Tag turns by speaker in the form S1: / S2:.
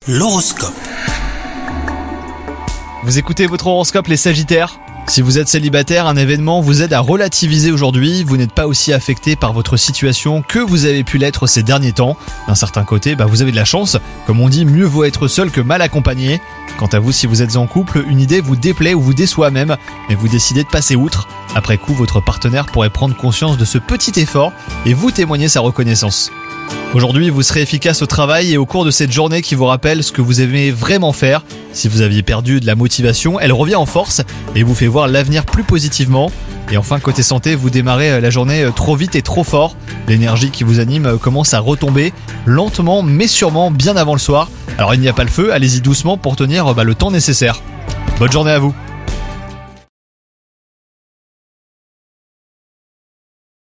S1: L'horoscope.
S2: Vous écoutez votre horoscope les Sagittaires ? Si vous êtes célibataire, un événement vous aide à relativiser aujourd'hui, vous n'êtes pas aussi affecté par votre situation que vous avez pu l'être ces derniers temps. D'un certain côté, vous avez de la chance, comme on dit, mieux vaut être seul que mal accompagné. Quant à vous, si vous êtes en couple, une idée vous déplaît ou vous déçoit même, mais vous décidez de passer outre. Après coup, votre partenaire pourrait prendre conscience de ce petit effort et vous témoigner sa reconnaissance. Aujourd'hui, vous serez efficace au travail et au cours de cette journée qui vous rappelle ce que vous aimez vraiment faire. Si vous aviez perdu de la motivation, elle revient en force et vous fait voir l'avenir plus positivement. Et enfin, côté santé, vous démarrez la journée trop vite et trop fort. L'énergie qui vous anime commence à retomber lentement mais sûrement bien avant le soir. Alors il n'y a pas le feu, allez-y doucement pour tenir le temps nécessaire. Bonne journée à vous.